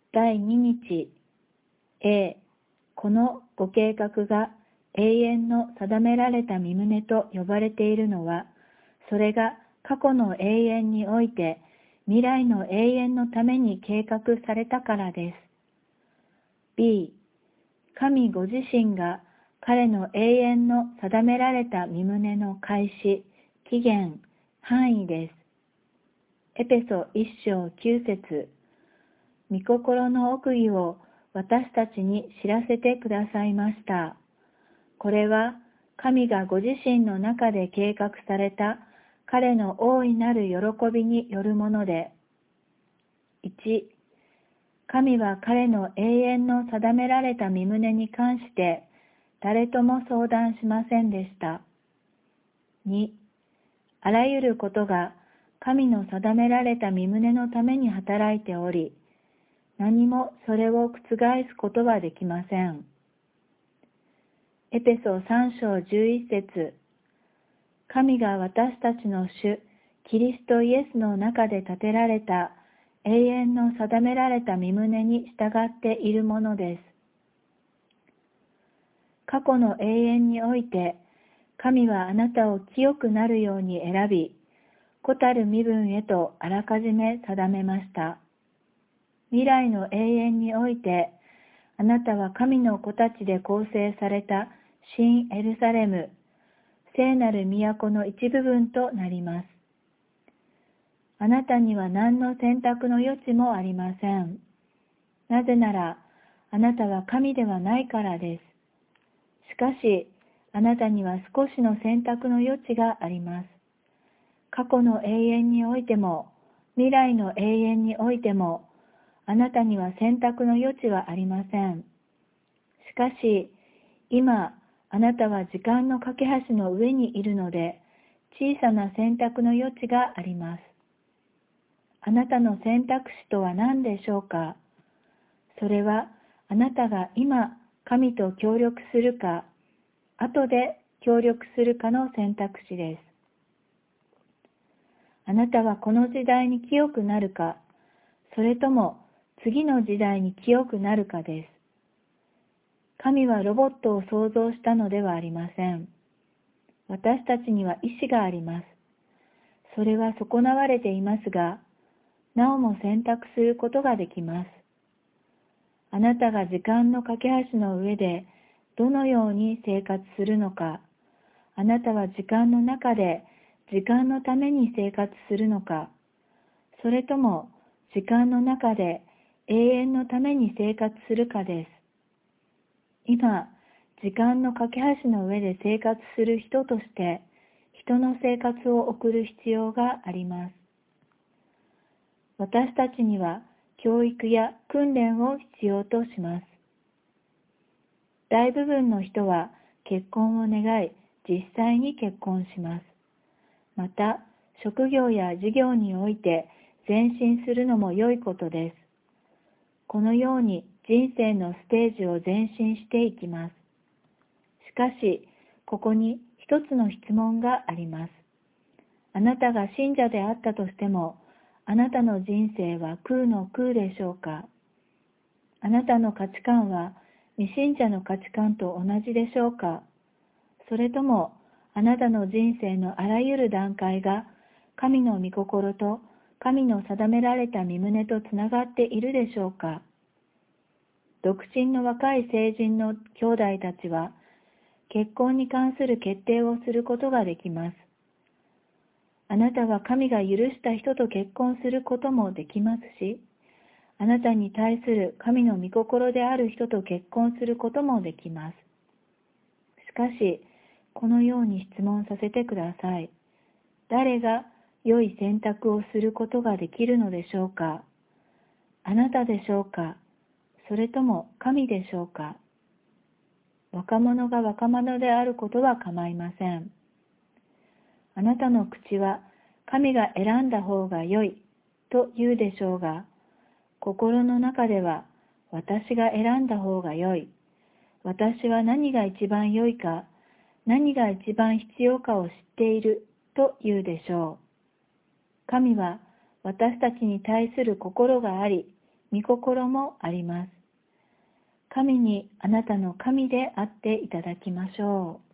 第2日 A、このご計画が永遠の定められた身旨と呼ばれているのは、それが過去の永遠において未来の永遠のために計画されたからです。B、神ご自身が彼の永遠の定められた身旨の開始、期限、範囲です。エペソ1章9節、御心の奥義を私たちに知らせてくださいました。これは神がご自身の中で計画された彼の大いなる喜びによるもので、1、神は彼の永遠の定められた身旨に関して誰とも相談しませんでした。2、あらゆることが神の定められた身旨のために働いており、何もそれを覆すことはできません。エペソ3章11節、神が私たちの主、キリストイエスの中で建てられた永遠の定められた身旨に従っているものです。過去の永遠において、神はあなたを清くなるように選び、子たる身分へとあらかじめ定めました。未来の永遠において、あなたは神の子たちで構成された新エルサレム、聖なる都の一部分となります。あなたには何の選択の余地もありません。なぜなら、あなたは神ではないからです。しかし、あなたには少しの選択の余地があります。過去の永遠においても、未来の永遠においても、あなたには選択の余地はありません。しかし、今、あなたは時間の架け橋の上にいるので、小さな選択の余地があります。あなたの選択肢とは何でしょうか？それは、あなたが今、神と協力するか、後で協力するかの選択肢です。あなたはこの時代に清くなるか、それとも次の時代に清くなるかです。神はロボットを創造したのではありません。私たちには意志があります。それは損なわれていますが、なおも選択することができます。あなたが時間の架け橋の上でどのように生活するのか、あなたは時間の中で時間のために生活するのか、それとも時間の中で永遠のために生活するかです。今、時間の架け橋の上で生活する人として、人の生活を送る必要があります。私たちには教育や訓練を必要とします。大部分の人は結婚を願い、実際に結婚します。また、職業や事業において前進するのも良いことです。このように人生のステージを前進していきます。しかし、ここに一つの質問があります。あなたが信者であったとしても、あなたの人生は空の空でしょうか？あなたの価値観は未信者の価値観と同じでしょうか？それとも、あなたの人生のあらゆる段階が神の御心と神の定められた身旨とつながっているでしょうか？独身の若い成人の兄弟たちは、結婚に関する決定をすることができます。あなたは神が許した人と結婚することもできますし、あなたに対する神の御心である人と結婚することもできます。しかし、このように質問させてください。誰が良い選択をすることができるのでしょうか？あなたでしょうか？それとも神でしょうか？若者が若者であることは構いません。あなたの口は神が選んだ方が良いと言うでしょうが、心の中では私が選んだ方が良い、私は何が一番良いか、何が一番必要かを知っていると言うでしょう。神は私たちに対する心があり、 御心もあります。神にあなたの神であっていただきましょう。